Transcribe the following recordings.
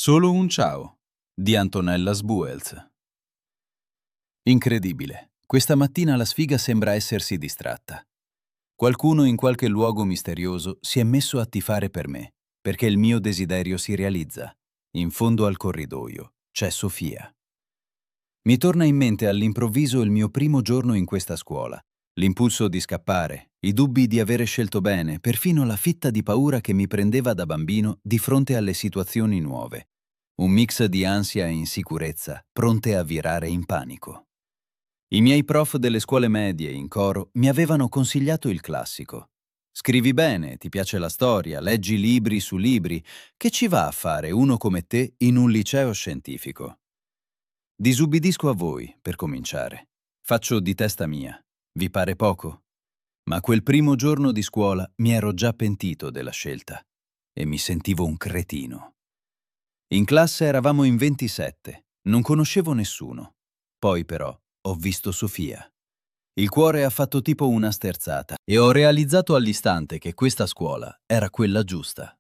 Solo un ciao di Antonella Sbuels. Incredibile. Questa mattina la sfiga sembra essersi distratta. Qualcuno in qualche luogo misterioso si è messo a tifare per me, perché il mio desiderio si realizza. In fondo al corridoio c'è Sofia. Mi torna in mente all'improvviso il mio primo giorno in questa scuola. L'impulso di scappare, i dubbi di avere scelto bene, perfino la fitta di paura che mi prendeva da bambino di fronte alle situazioni nuove. Un mix di ansia e insicurezza, pronte a virare in panico. I miei prof delle scuole medie in coro mi avevano consigliato il classico. Scrivi bene, ti piace la storia, leggi libri su libri. Che ci va a fare uno come te in un liceo scientifico? Disubbidisco a voi, per cominciare. Faccio di testa mia. Vi pare poco? Ma quel primo giorno di scuola mi ero già pentito della scelta e mi sentivo un cretino. In classe eravamo in 27, non conoscevo nessuno. Poi però ho visto Sofia. Il cuore ha fatto tipo una sterzata e ho realizzato all'istante che questa scuola era quella giusta.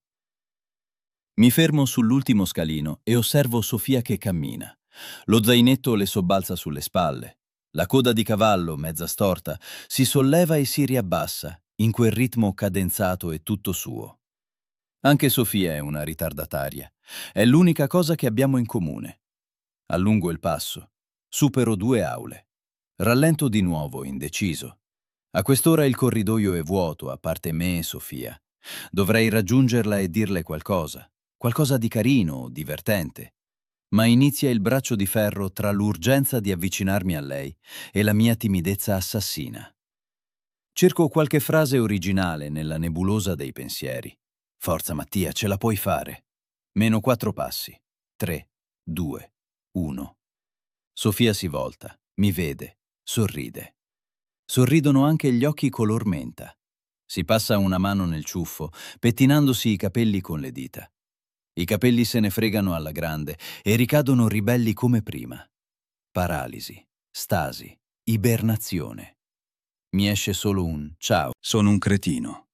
Mi fermo sull'ultimo scalino e osservo Sofia che cammina. Lo zainetto le sobbalza sulle spalle. La coda di cavallo, mezza storta, si solleva e si riabbassa, in quel ritmo cadenzato e tutto suo. Anche Sofia è una ritardataria. È l'unica cosa che abbiamo in comune. Allungo il passo. Supero 2 aule. Rallento di nuovo, indeciso. A quest'ora il corridoio è vuoto, a parte me e Sofia. Dovrei raggiungerla e dirle qualcosa. Qualcosa di carino o divertente. Ma inizia il braccio di ferro tra l'urgenza di avvicinarmi a lei e la mia timidezza assassina. Cerco qualche frase originale nella nebulosa dei pensieri. Forza Mattia, ce la puoi fare. Meno 4 passi. 3, 2, 1. Sofia si volta, mi vede, sorride. Sorridono anche gli occhi color menta. Si passa una mano nel ciuffo, pettinandosi i capelli con le dita. I capelli se ne fregano alla grande e ricadono ribelli come prima. Paralisi, stasi, ibernazione. Mi esce solo un ciao, sono un cretino.